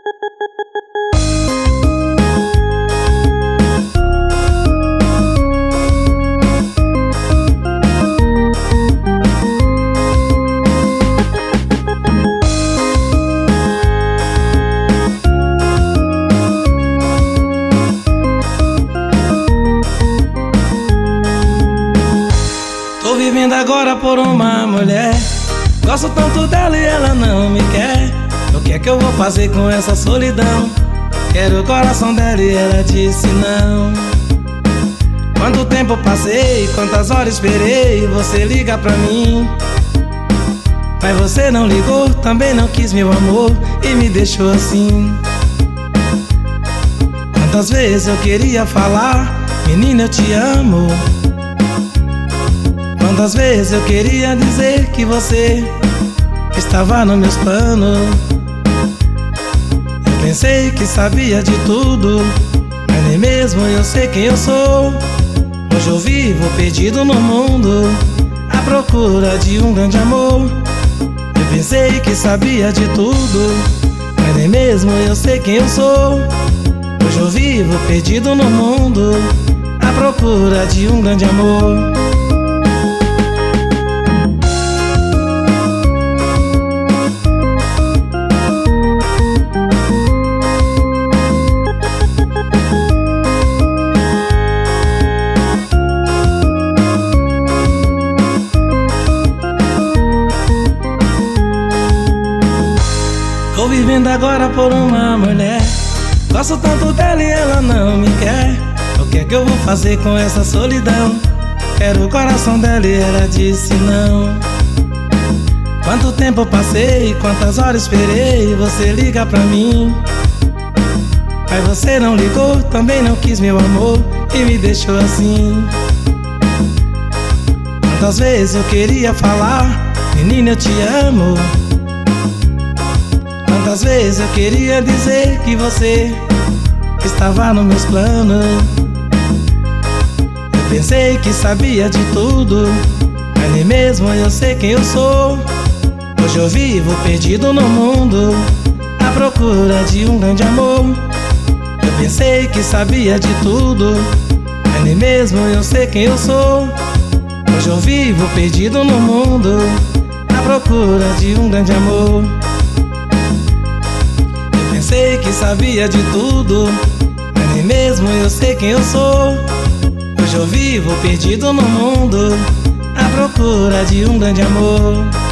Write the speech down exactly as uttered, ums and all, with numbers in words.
Tô vivendo agora por uma mulher, gosto tanto dela e ela não me quer. O que é que eu vou fazer com essa solidão? Quero o coração dela e ela disse não. Quanto tempo passei, quantas horas esperei você ligar pra mim, mas você não ligou, também não quis meu amor e me deixou assim. Quantas vezes eu queria falar, menina eu te amo. Quantas vezes eu queria dizer que você estava nos meus planos. Eu pensei que sabia de tudo, mas nem mesmo eu sei quem eu sou. Hoje eu vivo perdido no mundo, à procura de um grande amor. Eu pensei que sabia de tudo, mas nem mesmo eu sei quem eu sou. Hoje eu vivo perdido no mundo, à procura de um grande amor. Tô vivendo agora por uma mulher, gosto tanto dela e ela não me quer. O que é que eu vou fazer com essa solidão? Quero o coração dela e ela disse não. Quanto tempo passei, quantas horas esperei você ligar pra mim, mas você não ligou, também não quis meu amor e me deixou assim. Quantas vezes eu queria falar, menina eu te amo. Quantas vezes eu queria dizer que você estava nos meus planos. Eu pensei que sabia de tudo, mas nem mesmo eu sei quem eu sou. Hoje eu vivo perdido no mundo, à procura de um grande amor. Eu pensei que sabia de tudo, mas nem mesmo eu sei quem eu sou. Hoje eu vivo perdido no mundo, à procura de um grande amor. Pensei que sabia de tudo, mas nem mesmo eu sei quem eu sou. Hoje eu vivo perdido no mundo, à procura de um grande amor.